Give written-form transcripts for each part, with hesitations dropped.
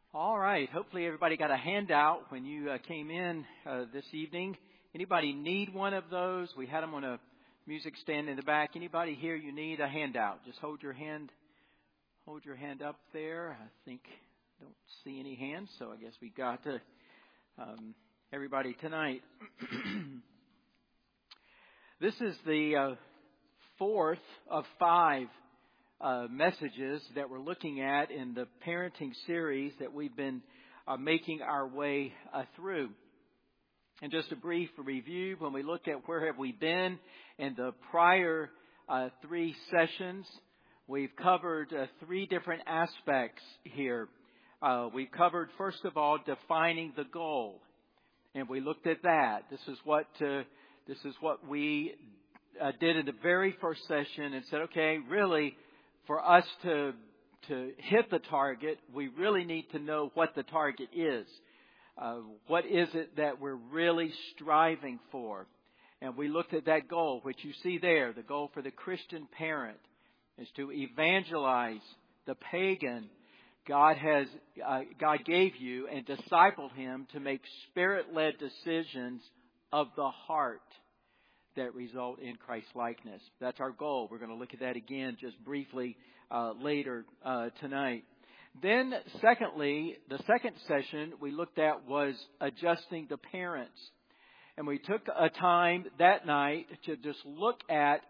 All right. Hopefully everybody got a handout when you came in this evening. Anybody need one of those? We had them on a music stand in the back. Anybody here you need a handout? Just hold your hand up there. I don't see any hands, so I guess we got everybody tonight. This is the fourth of 5 messages that we're looking at in the parenting series that we've been making our way through. And just a brief review, when we look at where have we been in the prior 3 sessions, we've covered 3 different aspects here. We've covered, first of all, defining the goal. And we looked at that. This is what we did in the very first session and said, okay, really, for us to hit the target, we really need to know what the target is. What is it that we're really striving for? And we looked at that goal, which you see there. The goal for the Christian parent is to evangelize the pagan God gave you and disciple him to make Spirit-led decisions of the heart that result in Christ-likeness. That's our goal. We're going to look at that again just briefly later tonight. Then, secondly, the second session we looked at was adjusting the parents. And we took a time that night to just look at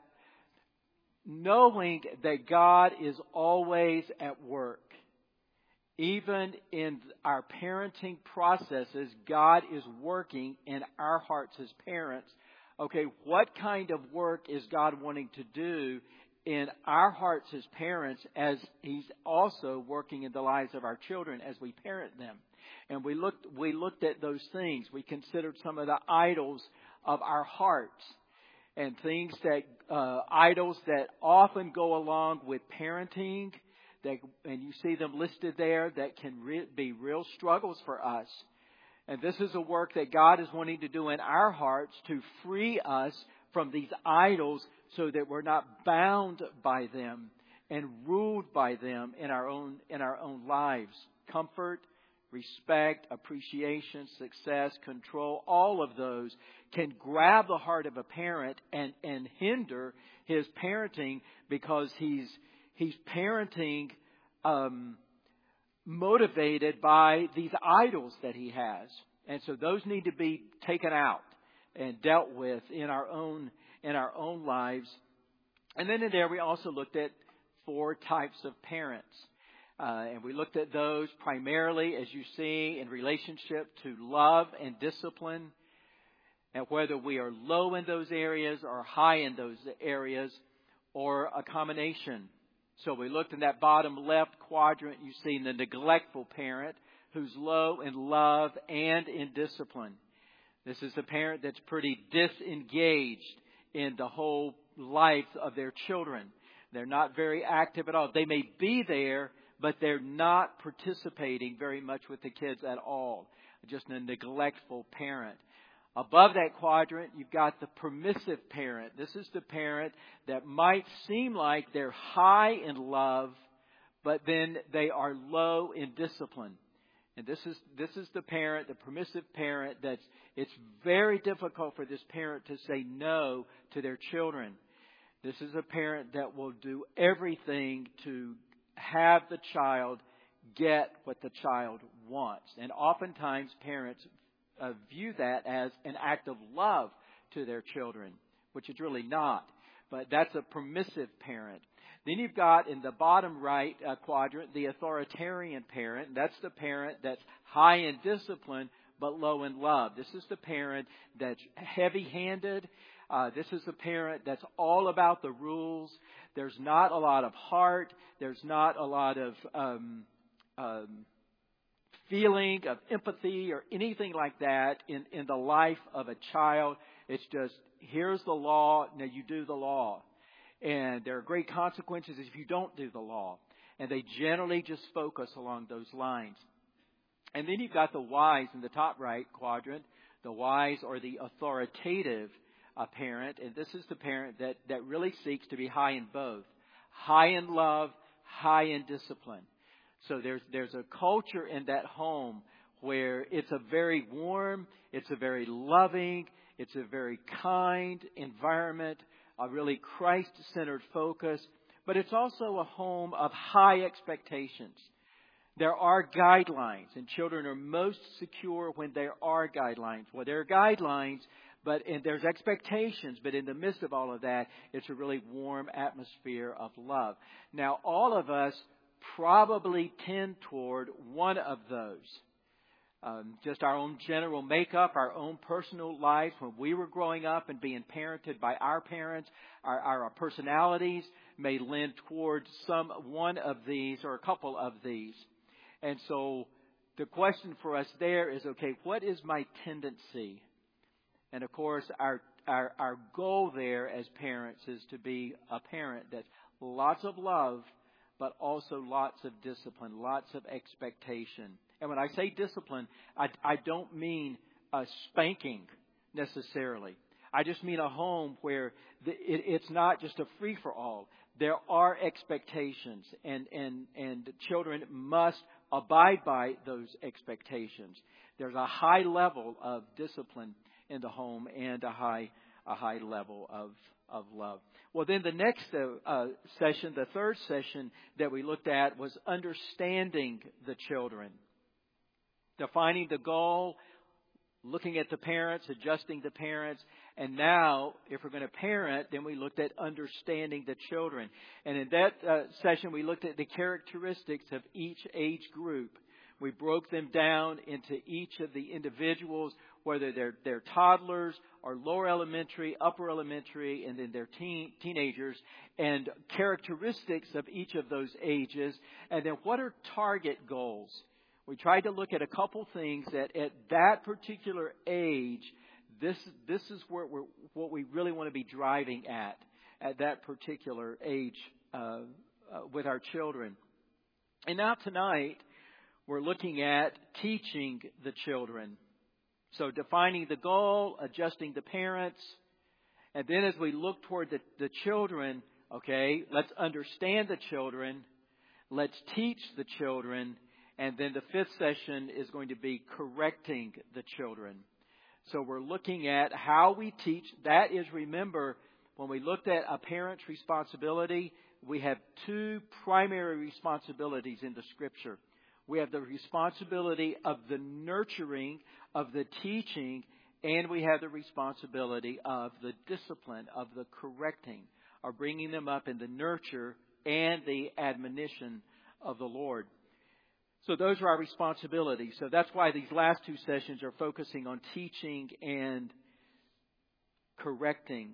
knowing that God is always at work. Even in our parenting processes, God is working in our hearts as parents. Okay, what kind of work is God wanting to do in our hearts as parents as He's also working in the lives of our children as we parent them? And we looked at those things. We considered some of the idols of our hearts and things that idols that often go along with parenting. And you see them listed there that can be real struggles for us. And this is a work that God is wanting to do in our hearts to free us from these idols so that we're not bound by them and ruled by them in our own lives. Comfort, respect, appreciation, success, control, all of those can grab the heart of a parent and hinder his parenting because he's parenting motivated by these idols that he has. And so those need to be taken out and dealt with in our own lives. And then in there we also looked at 4 types of parents. And we looked at those primarily, as you see, in relationship to love and discipline, and whether we are low in those areas or high in those areas or a combination. So we looked in that bottom left quadrant, you see the neglectful parent who's low in love and in discipline. This is a parent that's pretty disengaged in the whole life of their children. They're not very active at all. They may be there, but they're not participating very much with the kids at all. Just a neglectful parent. Above that quadrant, you've got the permissive parent. This is the parent that might seem like they're high in love, but then they are low in discipline. And this is the parent, the permissive parent, it's very difficult for this parent to say no to their children. This is a parent that will do everything to have the child get what the child wants. And oftentimes parents view that as an act of love to their children, which is really not. But that's a permissive parent. Then you've got in the bottom right quadrant the authoritarian parent. That's the parent that's high in discipline but low in love. This is the parent that's heavy-handed. This is a parent that's all about the rules. There's not a lot of heart. There's not a lot of feeling of empathy or anything like that in the life of a child. It's just, here's the law, now you do the law. And there are great consequences if you don't do the law. And they generally just focus along those lines. And then you've got the wise in the top right quadrant. The wise or the authoritative parent. And this is the parent that really seeks to be high in both. High in love, high in discipline. So there's a culture in that home where it's a very warm, it's a very loving, it's a very kind environment, a really Christ-centered focus, but it's also a home of high expectations. There are guidelines, and children are most secure when there are guidelines. Well, there are guidelines, and there's expectations, but in the midst of all of that, it's a really warm atmosphere of love. Now, all of us probably tend toward one of those. Just our own general makeup, our own personal lives when we were growing up and being parented by our parents, our personalities may lend towards one of these or a couple of these. And so the question for us there is, okay, what is my tendency? And of course, our goal there as parents is to be a parent that's lots of love, but also lots of discipline, lots of expectation. And when I say discipline, I don't mean spanking necessarily. I just mean a home where it's not just a free-for-all. There are expectations, and children must abide by those expectations. There's a high level of discipline in the home and a high level of love. Well, then the next session, the third session that we looked at was understanding the children. Defining the goal, looking at the parents, adjusting the parents. And now, if we're going to parent, then we looked at understanding the children. And in that session, we looked at the characteristics of each age group. We broke them down into each of the individuals, whether they're toddlers or lower elementary, upper elementary, and then they're teenagers, and characteristics of each of those ages. And then what are target goals? We tried to look at a couple things that at that particular age, this is what we really want to be driving at that particular age with our children. And now tonight, we're looking at teaching the children. So defining the goal, adjusting the parents, and then as we look toward the children, okay, let's understand the children, let's teach the children, and then the fifth session is going to be correcting the children. So we're looking at how we teach. That is, remember, when we looked at a parent's responsibility, we have two primary responsibilities in the Scripture. We have the responsibility of the nurturing, of the teaching, and we have the responsibility of the discipline, of the correcting, of bringing them up in the nurture and the admonition of the Lord. So those are our responsibilities. So that's why these last two sessions are focusing on teaching and correcting.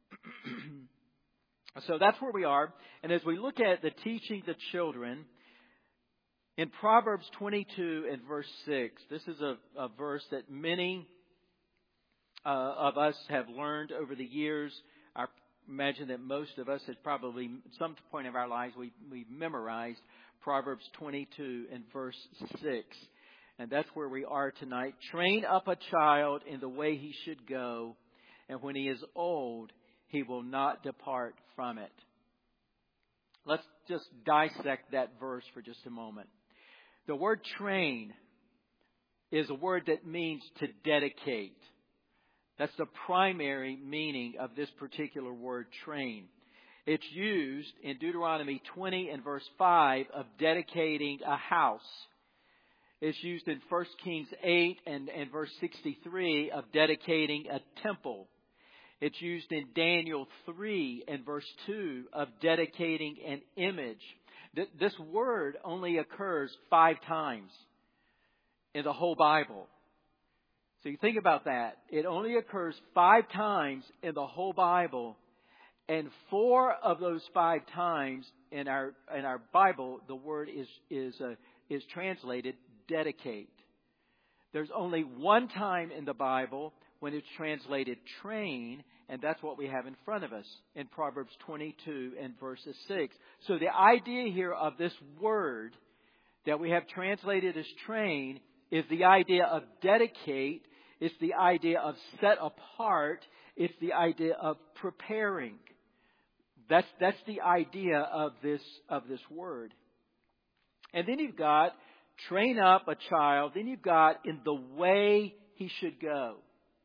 So that's where we are. And as we look at the teaching the children, in Proverbs 22 and verse 6, this is a verse that many of us have learned over the years. I imagine that most of us have probably, at some point of our lives, we've memorized Proverbs 22 and verse 6. And that's where we are tonight. Train up a child in the way he should go, and when he is old, he will not depart from it. Let's just dissect that verse for just a moment. The word train is a word that means to dedicate. That's the primary meaning of this particular word, train. It's used in Deuteronomy 20 and verse 5 of dedicating a house. It's used in 1 Kings 8 and verse 63 of dedicating a temple. It's used in Daniel 3 and verse 2 of dedicating an image. This word only occurs 5 times in the whole Bible. So you think about that. It only occurs 5 times in the whole Bible. And 4 of those 5 times in our Bible, the word is translated dedicate. There's only 1 time in the Bible when it's translated train, and that's what we have in front of us in Proverbs 22 and verses 6. So the idea here of this word that we have translated as train is the idea of dedicate. It's the idea of set apart. It's the idea of preparing. That's the idea of this word. And then you've got train up a child. Then you've got in the way he should go.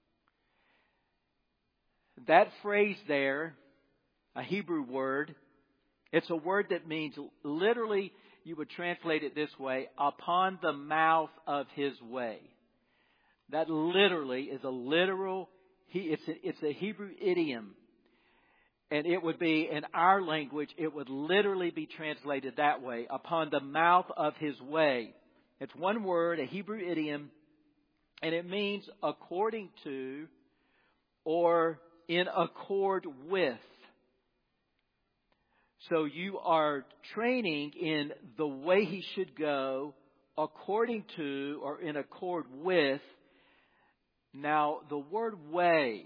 That phrase there, a Hebrew word, it's a word that means literally, you would translate it this way, upon the mouth of his way. That literally is a literal, it's a Hebrew idiom. And it would be, in our language, it would literally be translated that way, upon the mouth of his way. It's one word, a Hebrew idiom, and it means according to or in accord with. So you are training in the way he should go, according to or in accord with. Now, the word way,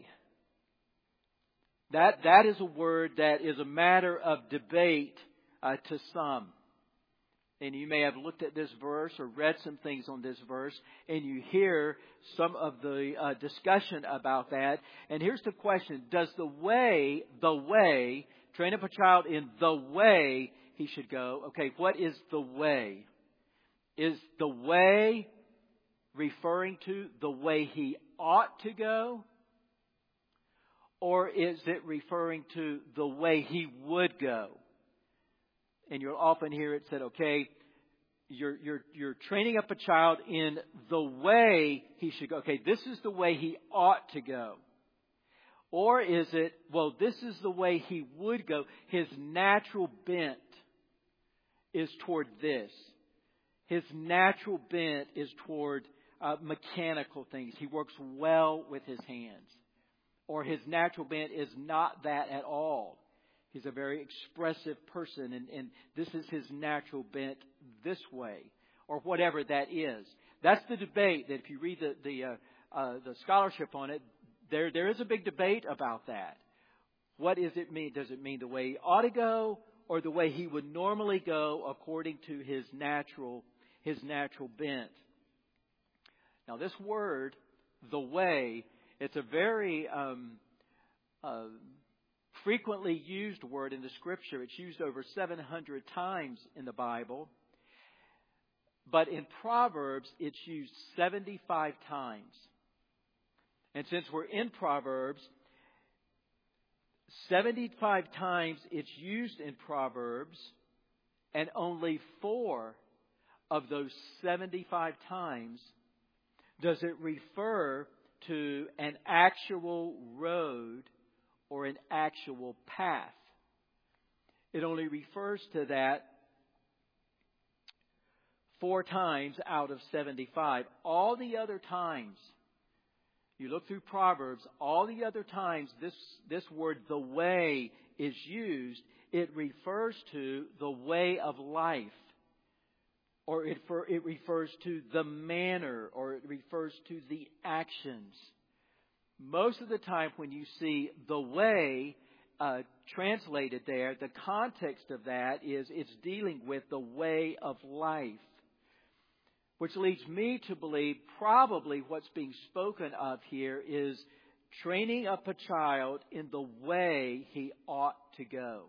that is a word that is a matter of debate to some. And you may have looked at this verse or read some things on this verse, and you hear some of the discussion about that. And here's the question. Does the way, train up a child in the way he should go? Okay, what is the way? Is the way referring to the way he ought to go? Or is it referring to the way he would go? And you'll often hear it said, okay, you're training up a child in the way he should go. Okay, this is the way he ought to go. Or is it, well, this is the way he would go. His natural bent is toward this. His natural bent is toward mechanical things. He works well with his hands. Or his natural bent is not that at all. He's a very expressive person, and this is his natural bent this way, or whatever that is. That's the debate. That if you read the scholarship on it, there is a big debate about that. What does it mean? Does it mean the way he ought to go, or the way he would normally go according to his natural bent? Now, this word, the way, it's a very frequently used word in the Scripture. It's used over 700 times in the Bible. But in Proverbs, it's used 75 times. And since we're in Proverbs, 75 times it's used in Proverbs, and only 4 of those 75 times does it refer to an actual road or an actual path. It only refers to that 4 times out of 75. All the other times, you look through Proverbs, all the other times this word, the way, is used, it refers to the way of life. Or it refers to the manner, or it refers to the actions. Most of the time when you see the way translated there, the context of that is it's dealing with the way of life. Which leads me to believe probably what's being spoken of here is training up a child in the way he ought to go.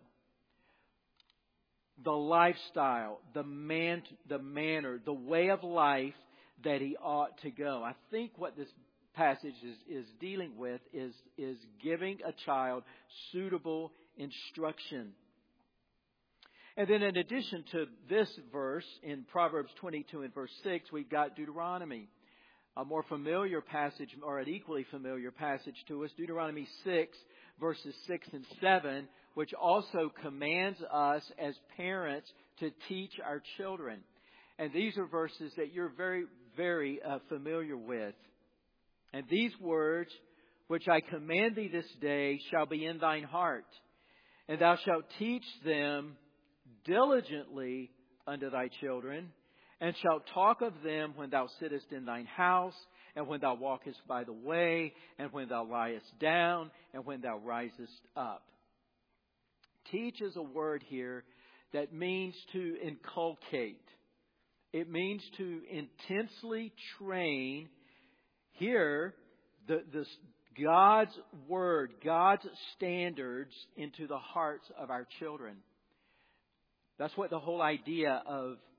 The lifestyle, the manner, the way of life that he ought to go. I think what this passage is dealing with is giving a child suitable instruction. And then in addition to this verse in Proverbs 22 and verse 6, we've got Deuteronomy, a more familiar passage, or an equally familiar passage to us, Deuteronomy 6, verses 6 and 7, which also commands us as parents to teach our children. And these are verses that you're very, very familiar with. And these words, which I command thee this day, shall be in thine heart, and thou shalt teach them diligently unto thy children, and shalt talk of them when thou sittest in thine house, and when thou walkest by the way, and when thou liest down, and when thou risest up. Teach is a word here that means to inculcate. It means to intensely train. Here, God's Word, God's standards into the hearts of our children. That's what the whole idea of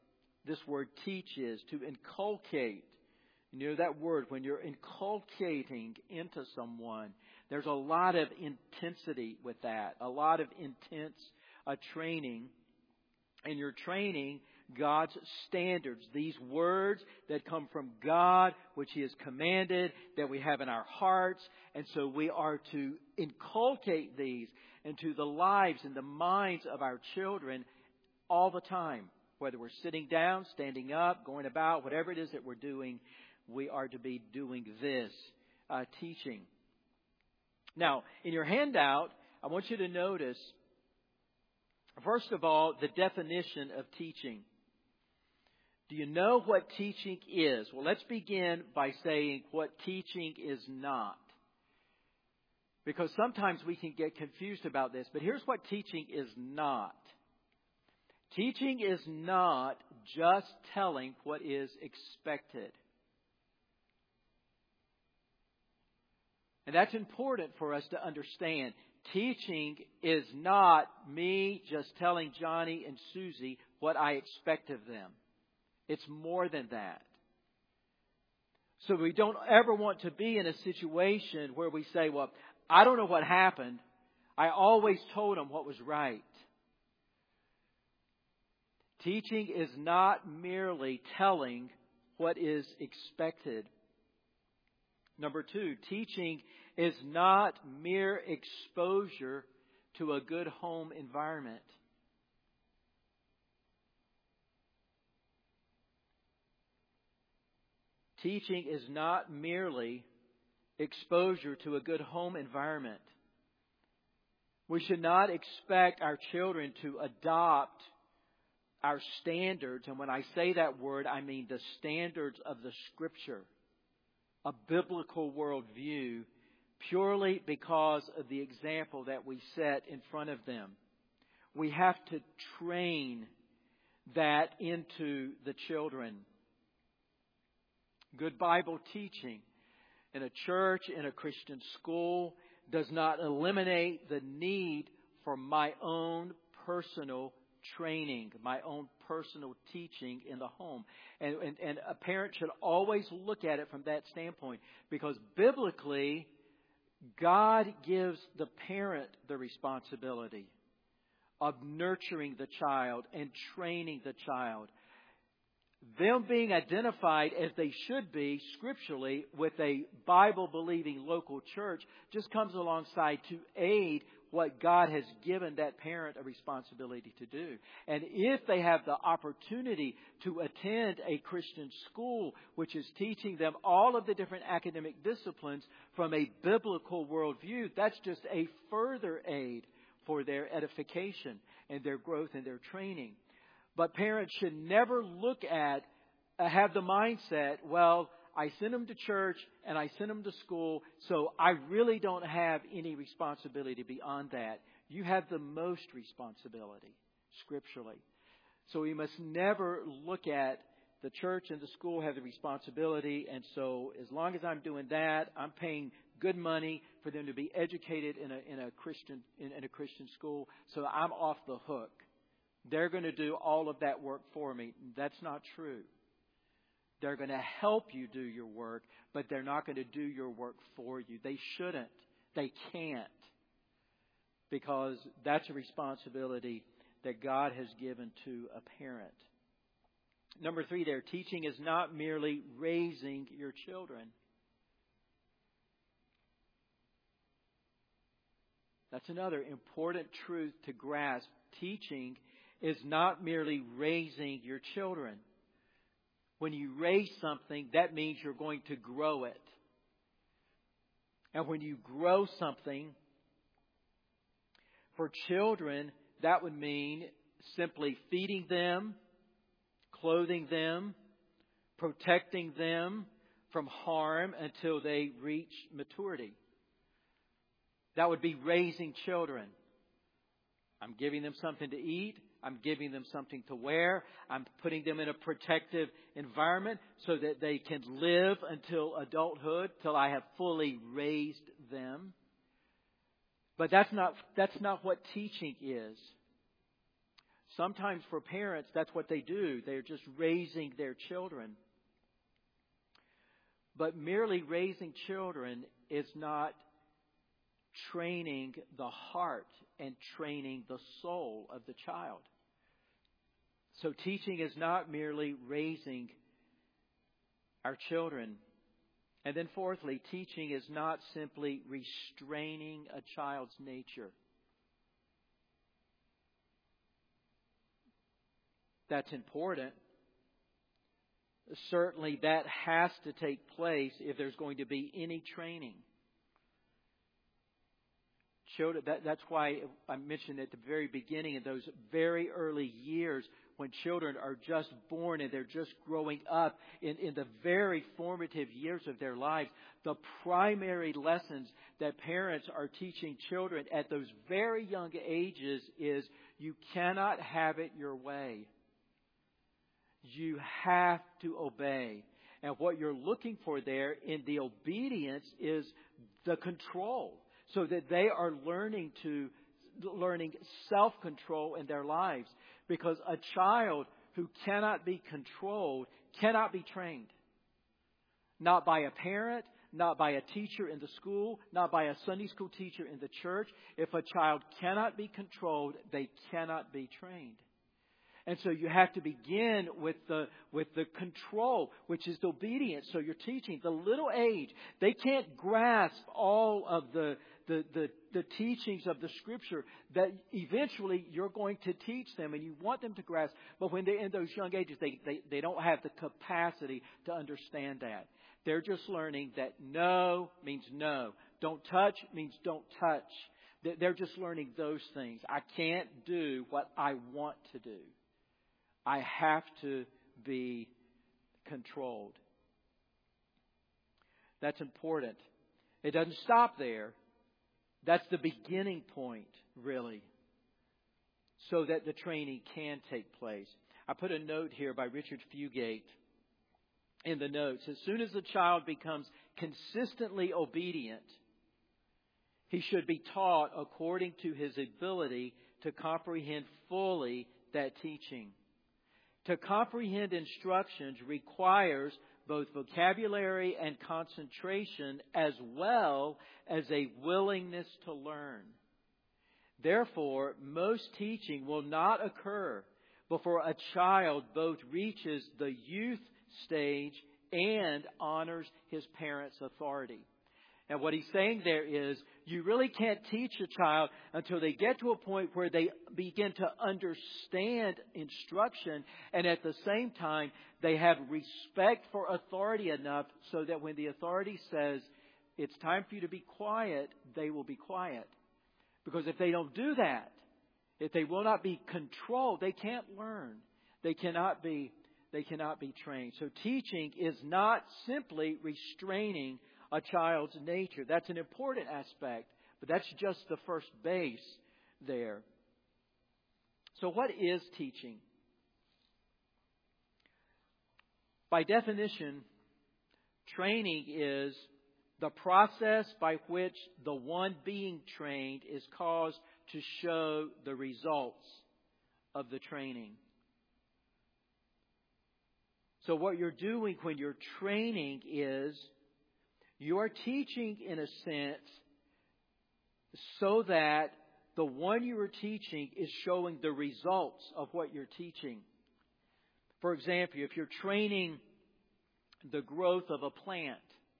this word teach is, to inculcate. You know that word, when you're inculcating into someone, there's a lot of intensity with that, a lot of intense training. And you're training God's standards, these words that come from God, which He has commanded, that we have in our hearts. And so we are to inculcate these into the lives and the minds of our children all the time. Whether we're sitting down, standing up, going about, whatever it is that we're doing, we are to be doing this teaching. Now, in your handout, I want you to notice, first of all, the definition of teaching. Do you know what teaching is? Well, let's begin by saying what teaching is not. Because sometimes we can get confused about this. But here's what teaching is not. Teaching is not just telling what is expected. And that's important for us to understand. Teaching is not me just telling Johnny and Susie what I expect of them. It's more than that. So we don't ever want to be in a situation where we say, well, I don't know what happened. I always told them what was right. Teaching is not merely telling what is expected. Number 2, teaching is not mere exposure to a good home environment. Teaching is not merely exposure to a good home environment. We should not expect our children to adopt our standards. And when I say that word, I mean the standards of the Scripture, a biblical worldview, purely because of the example that we set in front of them. We have to train that into the children. Good Bible teaching in a church, in a Christian school, does not eliminate the need for my own personal training, my own personal teaching in the home. And a parent should always look at it from that standpoint, because biblically, God gives the parent the responsibility of nurturing the child and training the child. Them being identified as they should be scripturally with a Bible-believing local church just comes alongside to aid what God has given that parent a responsibility to do. And if they have the opportunity to attend a Christian school which is teaching them all of the different academic disciplines from a biblical worldview, that's just a further aid for their edification and their growth and their training. But parents should never look at, have the mindset, well, I send them to church and I send them to school, so I really don't have any responsibility beyond that. You have the most responsibility scripturally. So we must never look at the church and the school have the responsibility, and so as long as I'm doing that, I'm paying good money for them to be educated in a Christian school, so I'm off the hook. They're going to do all of that work for me. That's not true. They're going to help you do your work, but they're not going to do your work for you. They shouldn't. They can't. Because that's a responsibility that God has given to a parent. Number 3 there, teaching is not merely raising your children. That's another important truth to grasp. Teaching is not merely raising your children. When you raise something, that means you're going to grow it. And when you grow something, for children, that would mean simply feeding them, clothing them, protecting them from harm until they reach maturity. That would be raising children. I'm giving them something to eat. I'm giving them something to wear. I'm putting them in a protective environment so that they can live until adulthood, till I have fully raised them. But that's not what teaching is. sometimes for parents, that's what they do. They're just raising their children. But merely raising children is not training the heart and training the soul of the child. So teaching is not merely raising our children. And then fourthly, teaching is not simply restraining a child's nature. That's important. Certainly that has to take place if there's going to be any training. Children, that's why I mentioned at the very beginning, in those very early years, when children are just born and they're just growing up in the very formative years of their lives, the primary lessons that parents are teaching children at those very young ages is you cannot have it your way. You have to obey. And what you're looking for there in the obedience is the control, so that they are learning self-control in their lives. Because a child who cannot be controlled cannot be trained. Not by a parent, not by a teacher in the school, not by a Sunday school teacher in the church. If a child cannot be controlled, they cannot be trained. And so you have to begin with the control, which is the obedience. So you're teaching the little age. They can't grasp all of the teachings of the Scripture that eventually you're going to teach them and you want them to grasp. But when they're in those young ages, they don't have the capacity to understand that. They're just learning that no means no. Don't touch means don't touch. They're just learning those things. I can't do what I want to do. I have to be controlled. That's important. It doesn't stop there. That's the beginning point, really, so that the training can take place. I put a note here by Richard Fugate in the notes. As soon as the child becomes consistently obedient, he should be taught according to his ability to comprehend fully that teaching. To comprehend instructions requires both vocabulary and concentration, as well as a willingness to learn. Therefore, most teaching will not occur before a child both reaches the youth stage and honors his parents' authority. And what he's saying there is, you really can't teach a child until they get to a point where they begin to understand instruction, and at the same time, they have respect for authority enough so that when the authority says, it's time for you to be quiet, they will be quiet. Because if they don't do that, if they will not be controlled, they can't learn. They cannot be trained. So teaching is not simply restraining a child's nature. That's an important aspect, but that's just the first base there. So what is teaching? By definition, training is the process by which the one being trained is caused to show the results of the training. So what you're doing when you're training is you are teaching, in a sense, so that the one you are teaching is showing the results of what you're teaching. For example, if you're training the growth of a plant,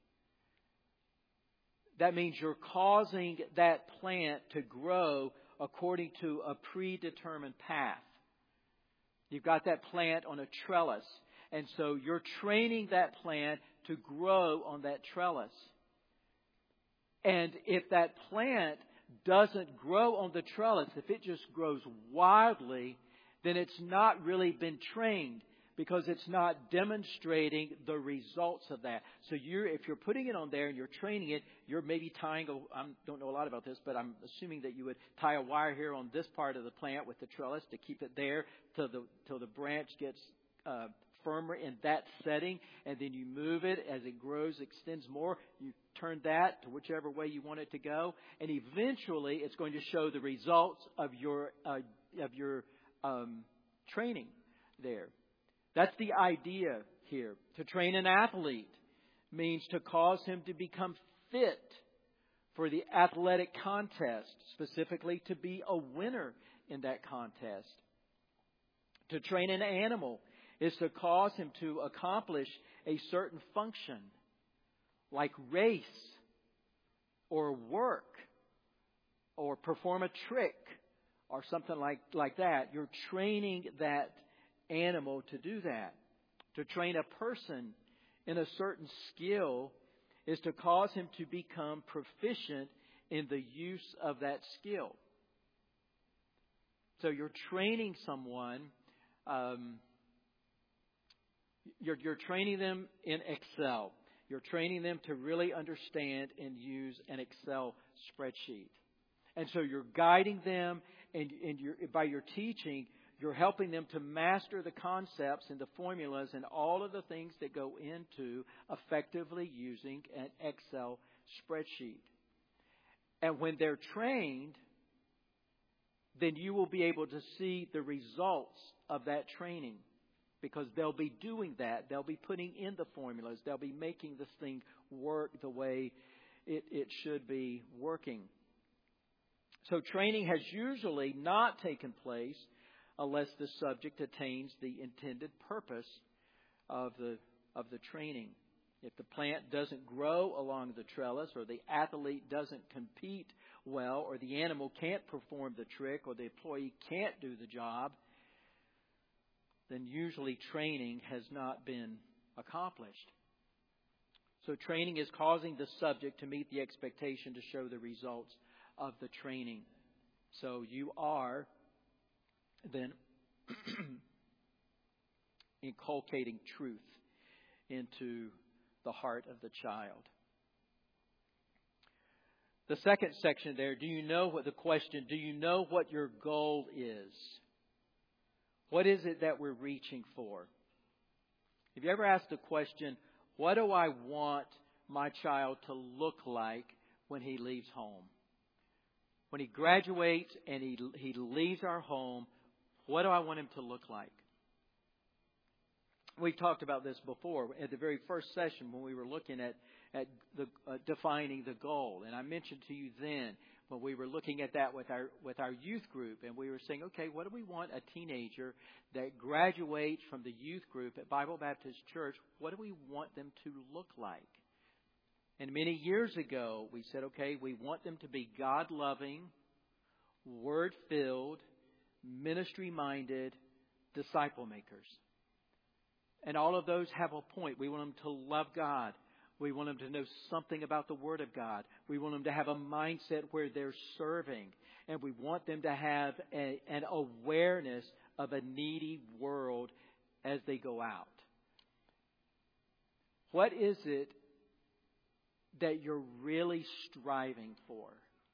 that means you're causing that plant to grow according to a predetermined path. You've got that plant on a trellis, and so you're training that plant to grow on that trellis. And if that plant doesn't grow on the trellis, if it just grows wildly, then it's not really been trained, because it's not demonstrating the results of that. So if you're putting it on there and you're training it, you're maybe tying, I don't know a lot about this, but I'm assuming that you would tie a wire here on this part of the plant with the trellis to keep it there till the branch gets firmer in that setting, and then you move it as it grows, extends more. You turn that to whichever way you want it to go, and eventually it's going to show the results of your training there. That's the idea here. To train an athlete means to cause him to become fit for the athletic contest, specifically to be a winner in that contest. To train an animal is to cause him to accomplish a certain function, like race or work or perform a trick or something like that. You're training that animal to do that. To train a person in a certain skill is to cause him to become proficient in the use of that skill. So you're training someone, you're training them in Excel. You're training them to really understand and use an Excel spreadsheet. And so you're guiding them, and by your teaching, you're helping them to master the concepts and the formulas and all of the things that go into effectively using an Excel spreadsheet. And when they're trained, then you will be able to see the results of that training, because they'll be doing that. They'll be putting in the formulas. They'll be making this thing work the way it should be working. So training has usually not taken place unless the subject attains the intended purpose of the training. If the plant doesn't grow along the trellis, or the athlete doesn't compete well, or the animal can't perform the trick, or the employee can't do the job, then usually training has not been accomplished. So training is causing the subject to meet the expectation to show the results of the training. So you are then inculcating truth into the heart of the child. The second section there, do you know what your goal is? What is it that we're reaching for? Have you ever asked the question, what do I want my child to look like when he leaves home? When he graduates and he leaves our home, what do I want him to look like? We've talked about this before at the very first session when we were looking at the defining the goal. And I mentioned to you then when we were looking at that with our youth group, and we were saying, okay, what do we want a teenager that graduates from the youth group at Bible Baptist Church, what do we want them to look like? And many years ago, we said, okay, we want them to be God-loving, Word-filled, ministry-minded disciple makers. And all of those have a point. We want them to love God. We want them to know something about the Word of God. We want them to have a mindset where they're serving. And we want them to have an awareness of a needy world as they go out. What is it that you're really striving for?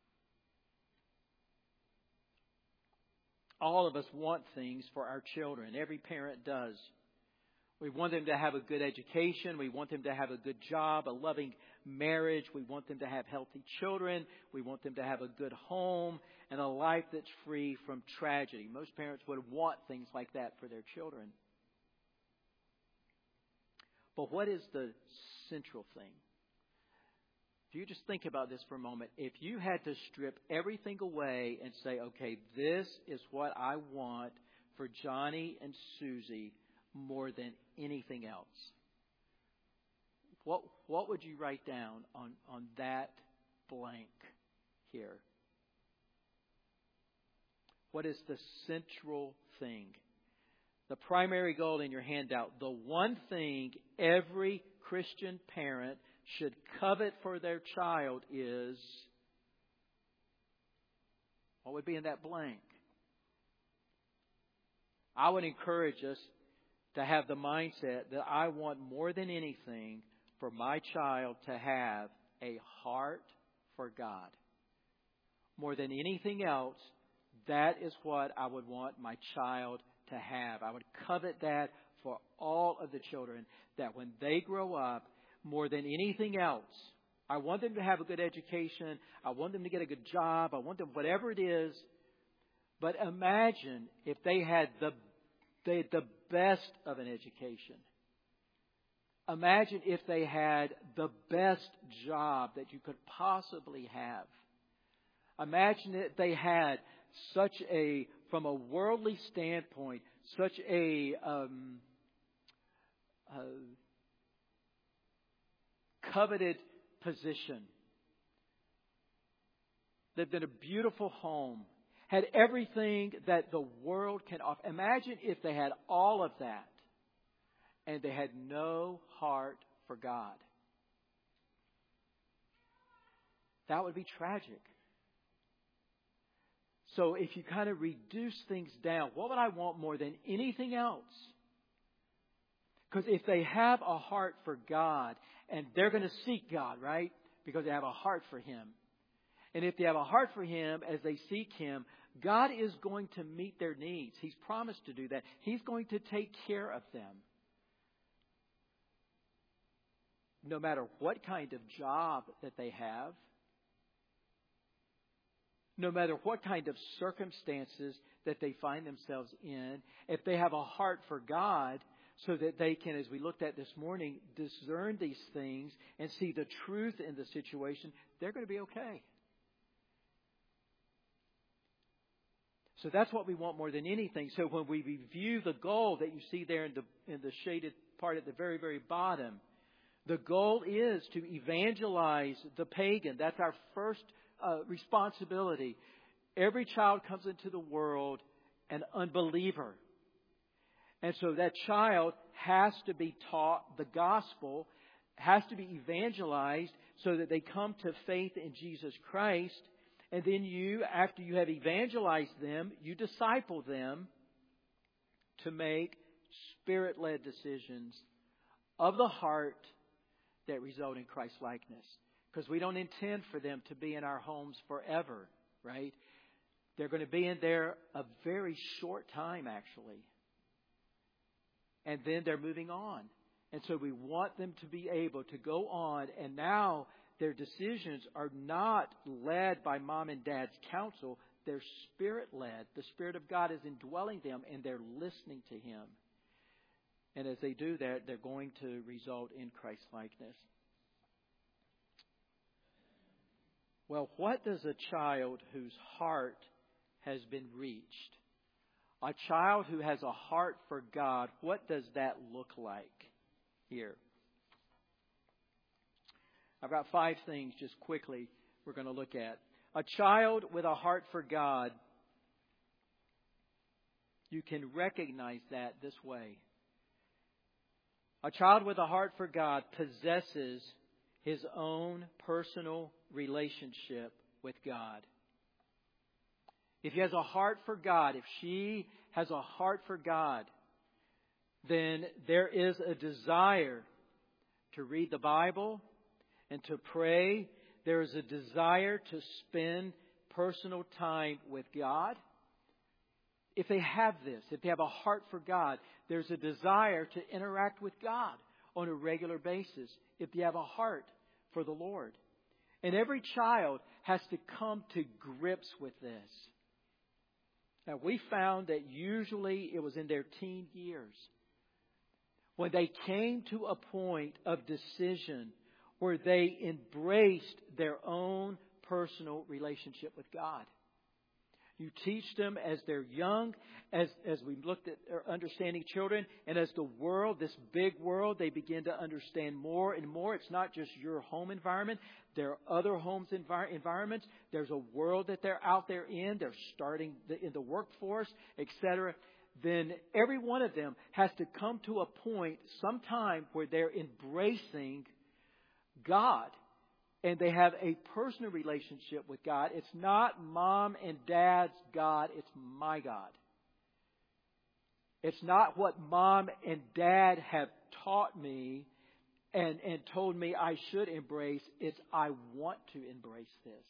All of us want things for our children. Every parent does. We want them to have a good education. We want them to have a good job, a loving marriage. We want them to have healthy children. We want them to have a good home and a life that's free from tragedy. Most parents would want things like that for their children. But what is the central thing? If you just think about this for a moment, if you had to strip everything away and say, okay, this is what I want for Johnny and Susie more than anything else, what would you write down on that blank here? What is the central thing? The primary goal in your handout, the one thing every Christian parent should covet for their child is, what would be in that blank? I would encourage us to have the mindset that I want more than anything for my child to have a heart for God. More than anything else, that is what I would want my child to have. I would covet that for all of the children, that when they grow up, more than anything else, I want them to have a good education. I want them to get a good job. I want them, whatever it is, But imagine if they had the best of an education. Imagine if they had the best job that you could possibly have. Imagine if they had such a, from a worldly standpoint, such a coveted position. Lived in a beautiful home. Had everything that the world can offer. Imagine if they had all of that and they had no heart for God. That would be tragic. So if you kind of reduce things down, what would I want more than anything else? Because if they have a heart for God, and they're going to seek God, right? Because they have a heart for Him. And if they have a heart for Him as they seek Him, God is going to meet their needs. He's promised to do that. He's going to take care of them. No matter what kind of job that they have, no matter what kind of circumstances that they find themselves in, if they have a heart for God, so that they can, as we looked at this morning, discern these things and see the truth in the situation, they're going to be okay. So that's what we want more than anything. So when we review the goal that you see there in the shaded part at the very, very bottom, the goal is to evangelize the pagan. That's our first responsibility. Every child comes into the world an unbeliever. And so that child has to be taught the gospel, has to be evangelized so that they come to faith in Jesus Christ. And then you, after you have evangelized them, you disciple them to make Spirit-led decisions of the heart that result in Christ-likeness. Because we don't intend for them to be in our homes forever, right? They're going to be in there a very short time, actually. And then they're moving on. And so we want them to be able to go on. And now their decisions are not led by mom and dad's counsel. They're Spirit-led. The Spirit of God is indwelling them, and they're listening to Him. And as they do that, they're going to result in Christ-likeness. Well, what does a child whose heart has been reached? A child who has a heart for God, what does that look like here? I've got 5 things just quickly we're going to look at. A child with a heart for God, you can recognize that this way. A child with a heart for God possesses his own personal relationship with God. If he has a heart for God, if she has a heart for God, then there is a desire to read the Bible and to pray. There is a desire to spend personal time with God. If they have this, if they have a heart for God, there's a desire to interact with God on a regular basis. If they have a heart for the Lord. And every child has to come to grips with this. Now, we found that usually it was in their teen years when they came to a point of decision where they embraced their own personal relationship with God. You teach them as they're young, as we looked at understanding children, and as the world, this big world, they begin to understand more and more. It's not just your home environment. There are other homes environments. There's a world that they're out there in. They're starting in the workforce, etc. Then every one of them has to come to a point sometime where they're embracing God. And they have a personal relationship with God. It's not mom and dad's God. It's my God. It's not what mom and dad have taught me and told me I should embrace. It's I want to embrace this.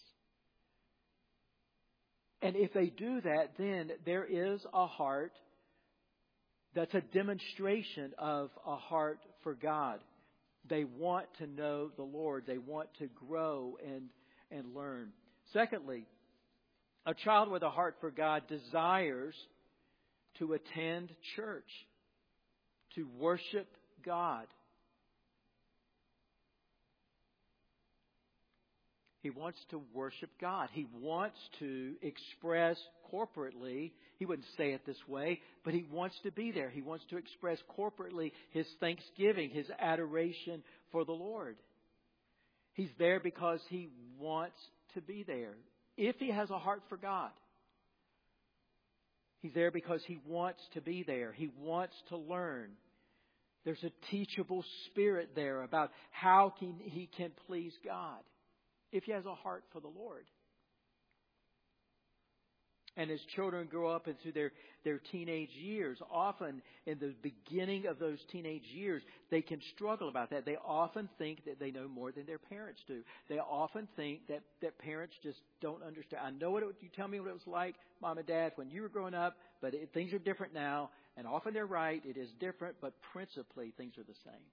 And if they do that, then there is a heart that's a demonstration of a heart for God. They want to know the Lord. They want to grow and learn. Secondly, A child with a heart for God desires to attend church, to worship God. He wants to worship God. He wants to express corporately, he wouldn't say it this way, but he wants to be there. He wants to express corporately his thanksgiving, his adoration for the Lord. He's there because he wants to be there. If he has a heart for God, he's there because he wants to be there. He wants to learn. There's a teachable spirit there about how he can please God if he has a heart for the Lord. And as children grow up into their teenage years, often in the beginning of those teenage years, they can struggle about that. They often think that they know more than their parents do. They often think that parents just don't understand. I know you tell me what it was like, Mom and Dad, when you were growing up, but things are different now. And often they're right. It is different, but principally things are the same.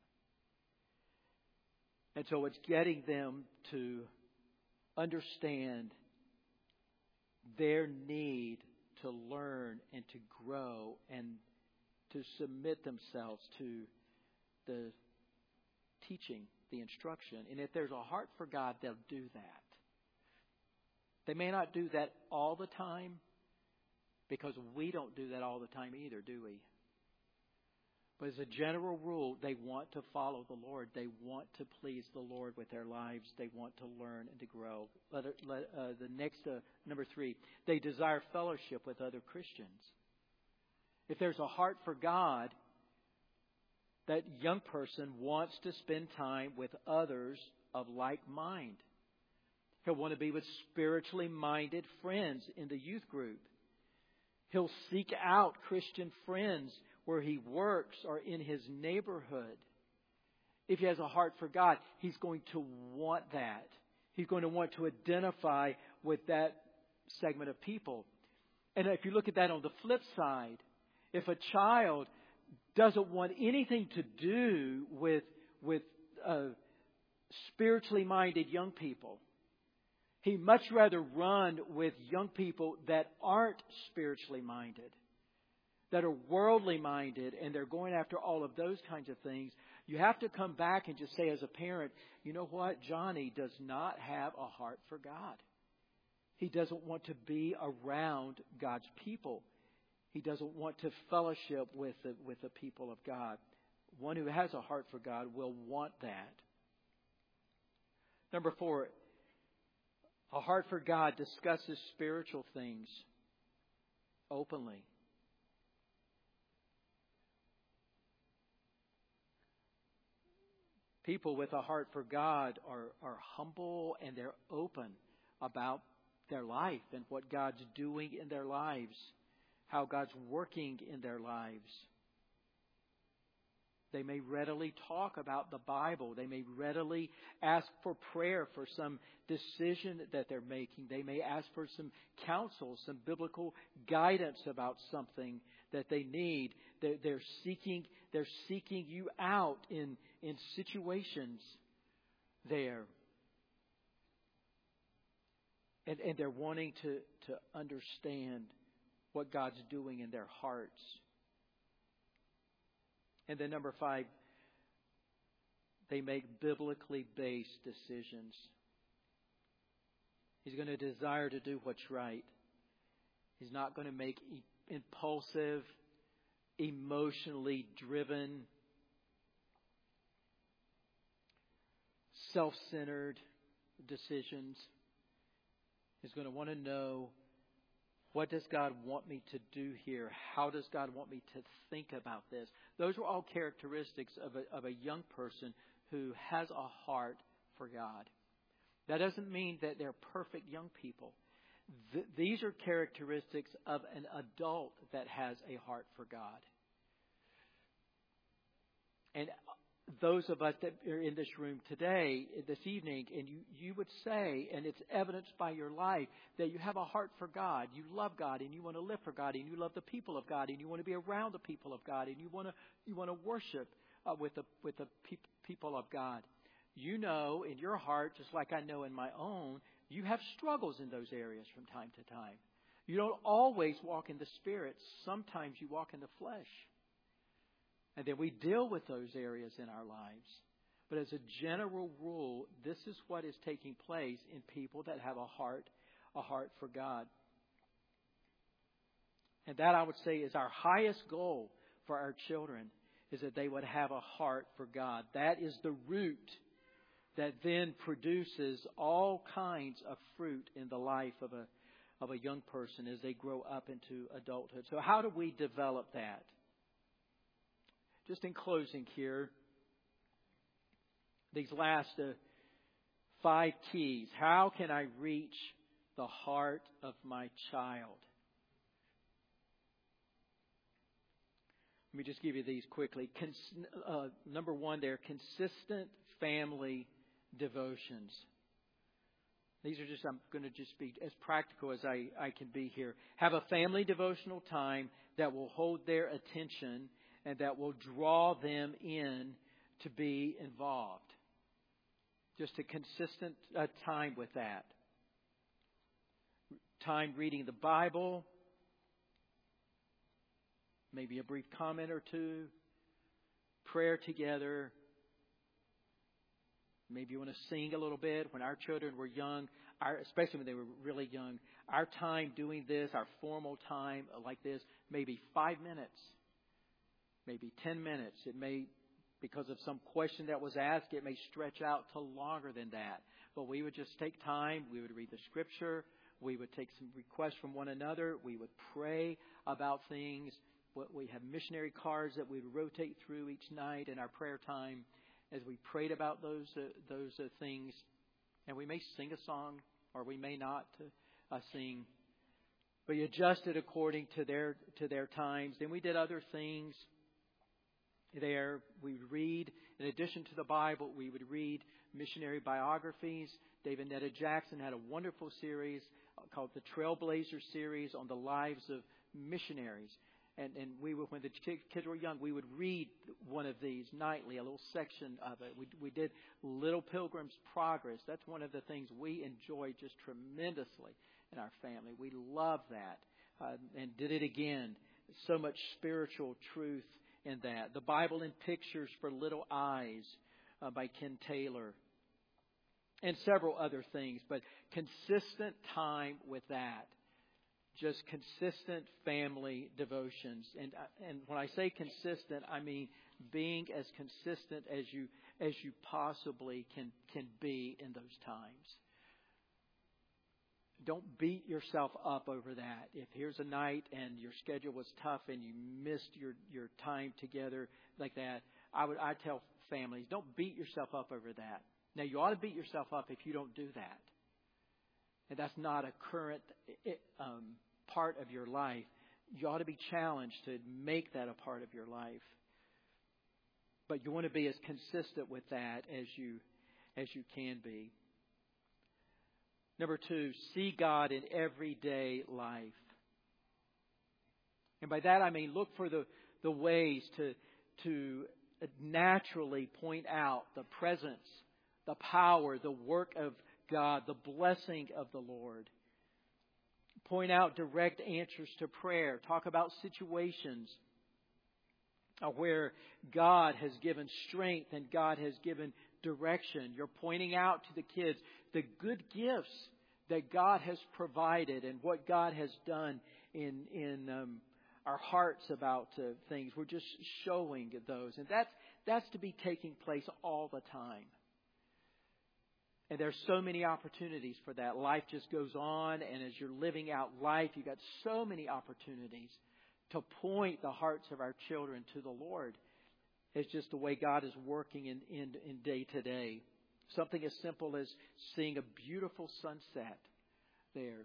And so it's getting them to understand their need to learn and to grow and to submit themselves to the teaching, the instruction. And if there's a heart for God, they'll do that. They may not do that all the time, because we don't do that all the time either, do we? But as a general rule, they want to follow the Lord. They want to please the Lord with their lives. They want to learn and to grow. Number 3, they desire fellowship with other Christians. If there's a heart for God, that young person wants to spend time with others of like mind. He'll want to be with spiritually minded friends in the youth group. He'll seek out Christian friends where he works or in his neighborhood. If he has a heart for God, he's going to want that. He's going to want to identify with that segment of people. And if you look at that on the flip side, if a child doesn't want anything to do with spiritually minded young people, he'd much rather run with young people that aren't spiritually minded, that are worldly minded, and they're going after all of those kinds of things. You have to come back and just say as a parent, you know what? Johnny does not have a heart for God. He doesn't want to be around God's people. He doesn't want to fellowship with the people of God. One who has a heart for God will want that. Number 4, a heart for God discusses spiritual things openly. People with a heart for God are humble and they're open about their life and what God's doing in their lives, how God's working in their lives. They may readily talk about the Bible. They may readily ask for prayer for some decision that they're making. They may ask for some counsel, some biblical guidance about something that they need. They're seeking you out in situations there. And they're wanting to understand what God's doing in their hearts. And then number 5, they make biblically based decisions. He's going to desire to do what's right. He's not going to make impulsive, emotionally driven, self-centered decisions. He's going to want to know, what does God want me to do here? How does God want me to think about this? Those are all characteristics of a young person who has a heart for God. That doesn't mean that they're perfect young people. These are characteristics of an adult that has a heart for God. And those of us that are in this room today, this evening, and you would say, and it's evidenced by your life, that you have a heart for God. You love God, and you want to live for God, and you love the people of God, and you want to be around the people of God, and you want to worship with the people of God. You know in your heart, just like I know in my own, You have struggles in those areas from time to time. You don't always walk in the Spirit. Sometimes you walk in the flesh. And then we deal with those areas in our lives. But as a general rule, this is what is taking place in people that have a heart for God. And that, I would say, is our highest goal for our children, is that they would have a heart for God. That is the root that then produces all kinds of fruit in the life of a young person as they grow up into adulthood. So how do we develop that? Just in closing here, these last 5 keys. How can I reach the heart of my child? Let me just give you these quickly. Number 1 there, consistent family devotions. These are just, I'm going to just be as practical as I can be here. Have a family devotional time that will hold their attention and that will draw them in to be involved. Just a consistent time with that. Time reading the Bible. Maybe a brief comment or two. Prayer together. Maybe you want to sing a little bit. When our children were young, especially when they were really young, our time doing this, our formal time like this, maybe 5 minutes, maybe 10 minutes. It may, because of some question that was asked, it may stretch out to longer than that. But we would just take time. We would read the Scripture. We would take some requests from one another. We would pray about things. We have missionary cards that we would rotate through each night in our prayer time as we prayed about those things. And we may sing a song or we may not sing. But you adjust it according to their times. Then we did other things there. We would read, in addition to the Bible, we would read missionary biographies. David Netta Jackson had a wonderful series called the Trailblazer series on the lives of missionaries. And we would, when the kids were young, we would read one of these nightly, a little section of it. We did Little Pilgrim's Progress. That's one of the things we enjoyed just tremendously in our family. We love that and did it again. So much spiritual truth in that. The Bible in Pictures for Little Eyes by Ken Taylor. And several other things. But consistent time with that. Just consistent family devotions. And when I say consistent, I mean being as consistent as you possibly can be in those times. Don't beat yourself up over that. If here's a night and your schedule was tough and you missed your time together like that, I tell families, don't beat yourself up over that. Now, you ought to beat yourself up if you don't do that. And that's not a current part of your life. You ought to be challenged to make that a part of your life. But you want to be as consistent with that as you can be. Number 2, see God in everyday life. And by that I mean look for the ways to naturally point out the presence, the power, the work of God, the blessing of the Lord. Point out direct answers to prayer. Talk about situations where God has given strength and God has given direction. You're pointing out to the kids the good gifts that God has provided and what God has done in our hearts about things. We're just showing those. And that's to be taking place all the time. And there's so many opportunities for that. Life just goes on, and as you're living out life, you've got so many opportunities to point the hearts of our children to the Lord. It's just the way God is working in day to day. Something as simple as seeing a beautiful sunset there,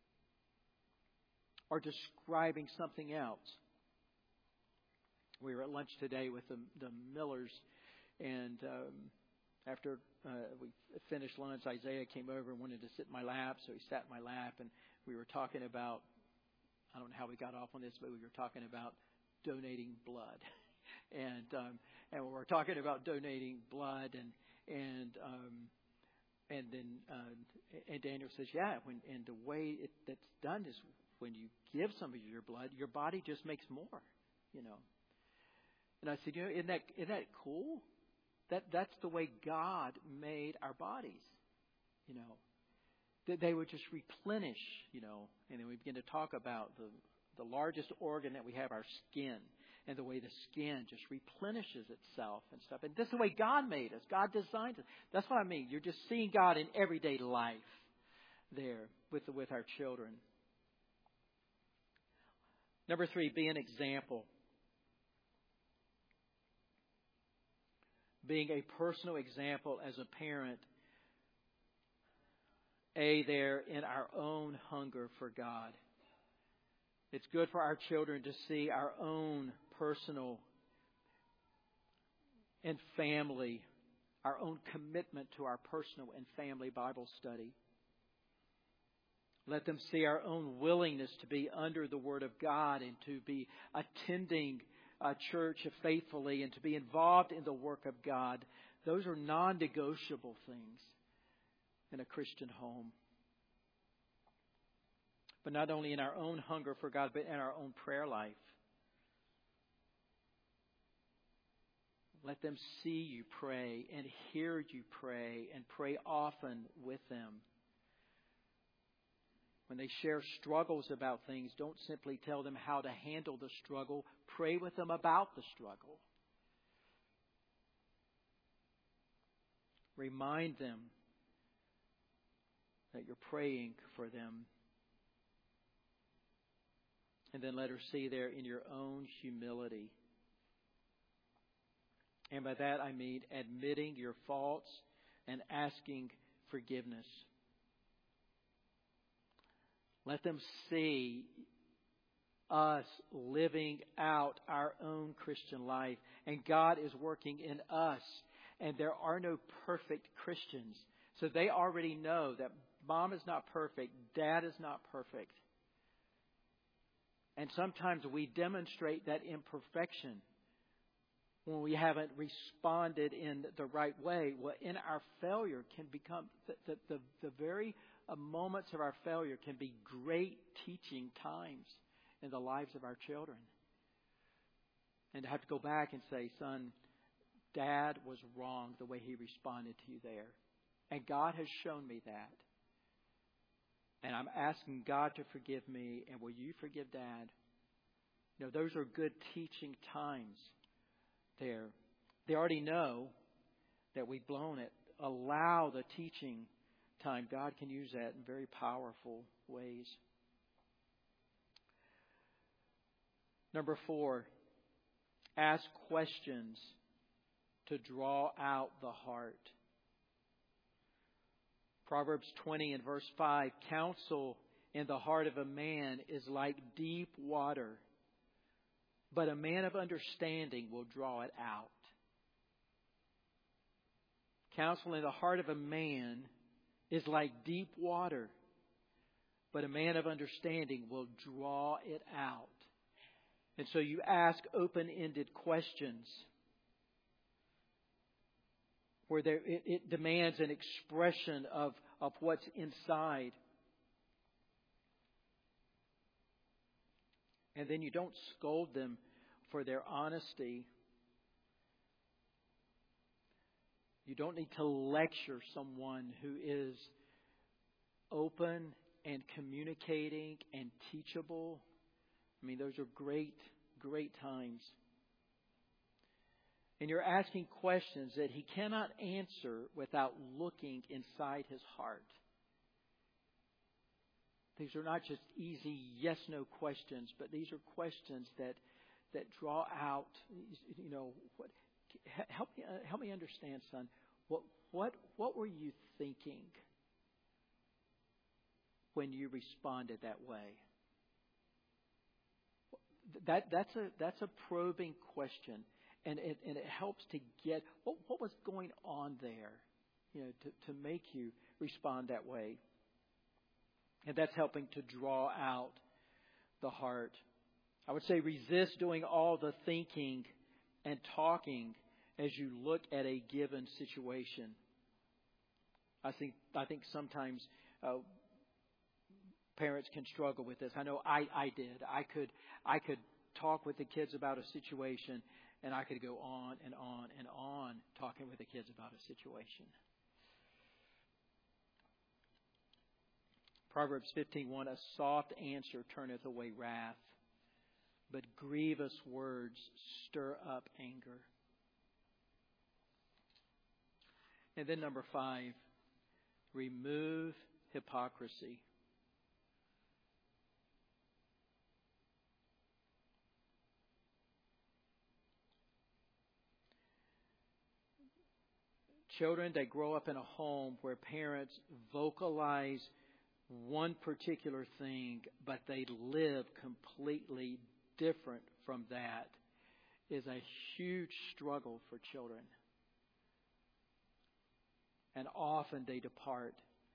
or describing something else. We were at lunch today with the Millers, and after we finished lunch, Isaiah came over and wanted to sit in my lap, so he sat in my lap, and we were talking about, I don't know how we got off on this, but we were talking about donating blood. And we were talking about donating blood, and And then and Daniel says, yeah, and the way that's done is when you give some of your blood, your body just makes more, you know. And I said, you know, isn't that cool? That's the way God made our bodies, you know. That they would just replenish, you know. And then we begin to talk about the largest organ that we have, our skin, and the way the skin just replenishes itself and stuff. And this is the way God made us. God designed us. That's what I mean. You're just seeing God in everyday life there with our children. Number 3, be an example. Being a personal example as a parent. There in our own hunger for God. It's good for our children to see our own personal and family, our own commitment to our personal and family Bible study. Let them see our own willingness to be under the Word of God and to be attending church faithfully and to be involved in the work of God. Those are non-negotiable things in a Christian home. But not only in our own hunger for God, but in our own prayer life. Let them see you pray and hear you pray and pray often with them. When they share struggles about things, don't simply tell them how to handle the struggle. Pray with them about the struggle. Remind them that you're praying for them. And then let her see there in your own humility. And by that I mean admitting your faults and asking forgiveness. Let them see us living out our own Christian life. And God is working in us. And there are no perfect Christians. So they already know that mom is not perfect. Dad is not perfect. And sometimes we demonstrate that imperfection when we haven't responded in the right way. Well, in our failure can become, the very moments of our failure can be great teaching times in the lives of our children. And to have to go back and say, son, Dad was wrong the way he responded to you there. And God has shown me that. And I'm asking God to forgive me. And will you forgive Dad? You know, those are good teaching times there. They already know that we've blown it. Allow the teaching time. God can use that in very powerful ways. Number 4, ask questions to draw out the heart. Proverbs 20 and verse 5, counsel in the heart of a man is like deep water, but a man of understanding will draw it out. Counsel in the heart of a man is like deep water, but a man of understanding will draw it out. And so you ask open-ended questions where it demands an expression of what's inside. And then you don't scold them for their honesty. You don't need to lecture someone who is open and communicating and teachable. I mean, those are great, great times. And you're asking questions that he cannot answer without looking inside his heart. These are not just easy yes/no questions, but these are questions that draw out. You know, help me understand, son. What were you thinking when you responded that way? That's a probing question. And it helps to get what was going on there, you know, to make you respond that way. And that's helping to draw out the heart. I would say resist doing all the thinking and talking as you look at a given situation. I think sometimes parents can struggle with this. I know I did. I could talk with the kids about a situation, and I could go on and on and on talking with the kids about a situation. Proverbs 15:1, a soft answer turneth away wrath, but grievous words stir up anger. And then number 5, remove hypocrisy. Children, they grow up in a home where parents vocalize one particular thing, but they live completely different from that, is a huge struggle for children. And often they depart.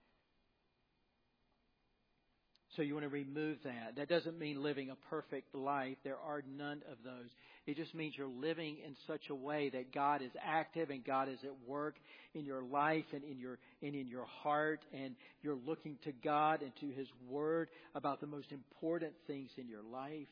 So you want to remove that. That doesn't mean living a perfect life. There are none of those. It just means you're living in such a way that God is active and God is at work in your life and in your heart, and you're looking to God and to His Word about the most important things in your life.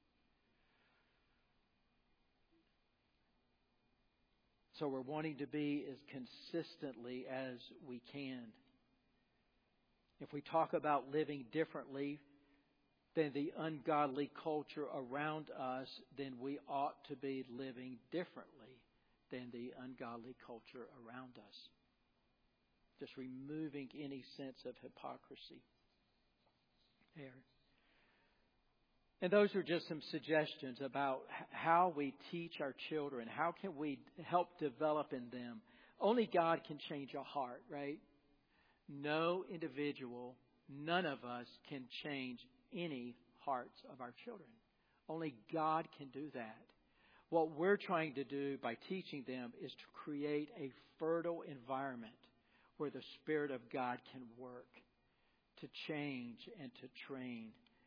So we're wanting to be as consistently as we can. If we talk about living differently than the ungodly culture around us, then we ought to be living differently than the ungodly culture around us. Just removing any sense of hypocrisy there. And those are just some suggestions about how we teach our children. How can we help develop in them? Only God can change a heart, right? No individual, none of us can change any hearts of our children. Only God can do that. What we're trying to do by teaching them is to create a fertile environment where the Spirit of God can work to change and to train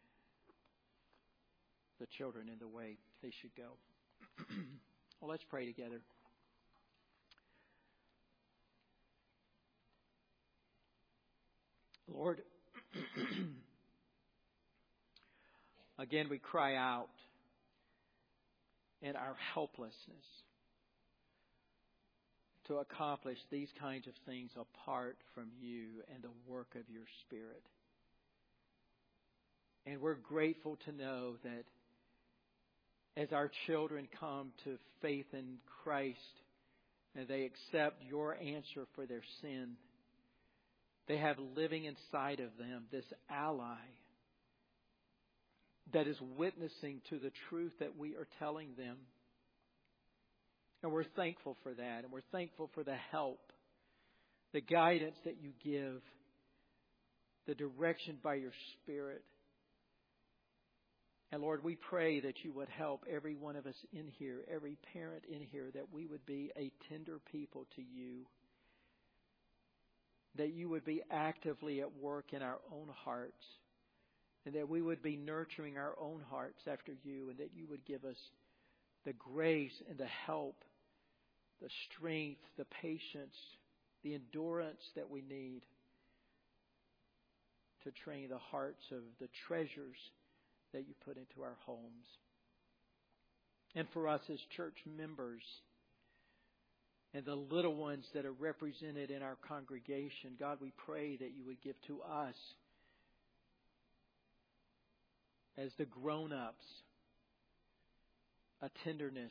the children in the way they should go. Well, let's pray together. Lord, again we cry out in our helplessness to accomplish these kinds of things apart from you and the work of your Spirit. And we're grateful to know that as our children come to faith in Christ and they accept your answer for their sin, they have living inside of them this ally that is witnessing to the truth that we are telling them. And we're thankful for that. And we're thankful for the help, the guidance that you give, the direction by your Spirit. And Lord, we pray that you would help every one of us in here, every parent in here, that we would be a tender people to you. That you would be actively at work in our own hearts, and that we would be nurturing our own hearts after you, and that you would give us the grace and the help, the strength, the patience, the endurance that we need to train the hearts of the treasures that you put into our homes. And for us as church members, and the little ones that are represented in our congregation, God, we pray that you would give to us, as the grown-ups, a tenderness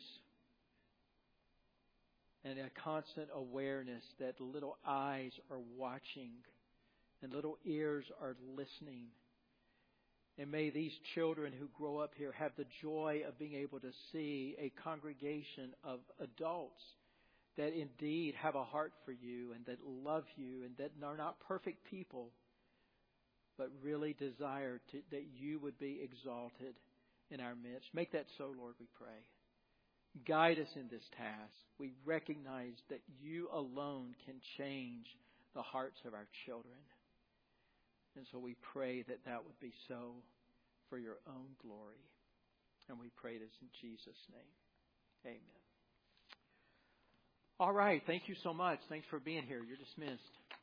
and a constant awareness that little eyes are watching and little ears are listening. And may these children who grow up here have the joy of being able to see a congregation of adults that indeed have a heart for you and that love you and that are not perfect people, but really desire that you would be exalted in our midst. Make that so, Lord, we pray. Guide us in this task. We recognize that you alone can change the hearts of our children. And so we pray that that would be so for your own glory. And we pray this in Jesus' name. Amen. All right. Thank you so much. Thanks for being here. You're dismissed.